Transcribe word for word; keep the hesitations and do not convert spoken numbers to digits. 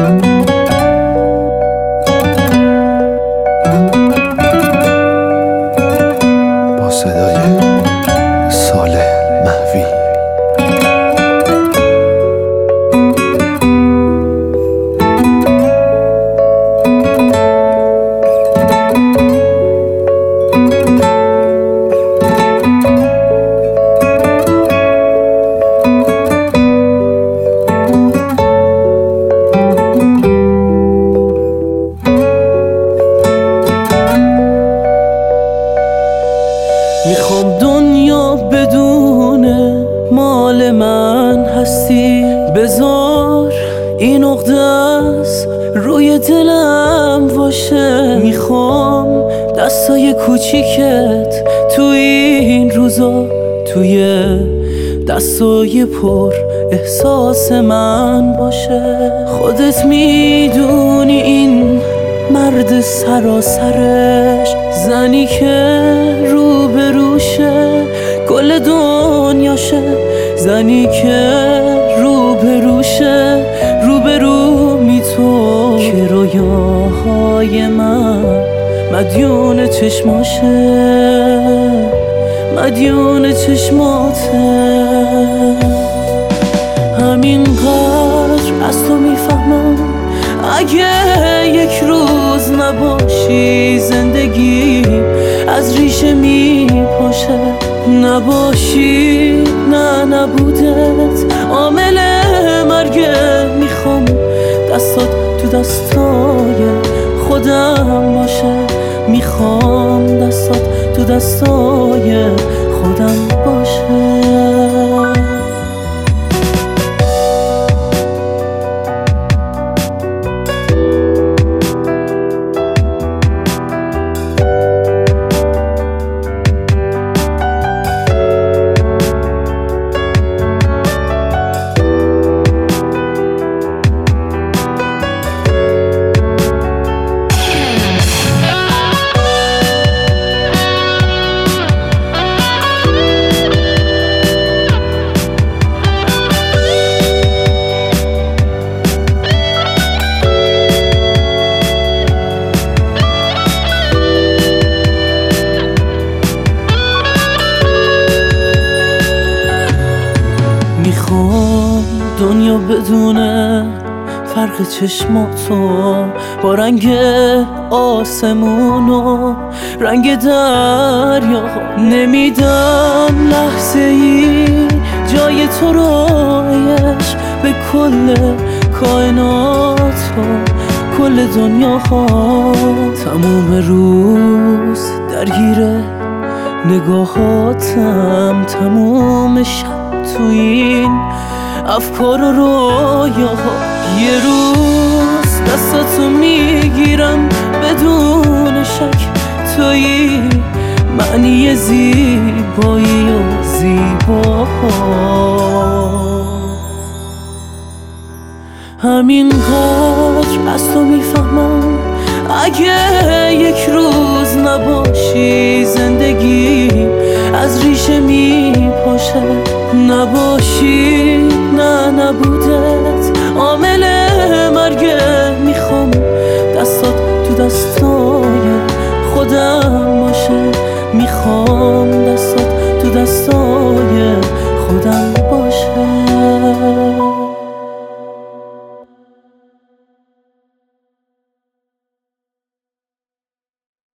با صدای صالح محوی. میخوام دنیا بدونه مال من هستی، بذار این عقده است روی دلم باشه. میخوام دستای کوچیکت توی این روزا توی دستای پر احساس من باشه. خودت میدونی این مرد سراسرش، زنی که رو به روشه کل دنیاشه، زنی که رو به روشه رو به رو می تو که رویاهای من مدیون چشماشه، مدیون چشماته. همینقدر از تو میفهمم اگه یک روز نباشی زندگی از ریشه میپاشه. نباشی نه نبودت عامل مرگه. میخوام دستات تو دستای خودم باشه، میخوام دستات تو دستای خودم باشه. میخوام دنیا بدونه فرق چشماتو با رنگ آسمون و رنگ دریا. نمیدم لحظه ای جای تو رایش به کل کائنات و کل دنیا ها. تموم روز درگیره نگاهاتم، تموم شب تو این افکار و رویاها. یه روز دستاتو میگیرم بدون شک، توی معنی زیبایی و زیباها. همینقدر از تو میفهمم اگه یک روز نباشی زندگی از ریشه میپاشه. نباشی نه نبود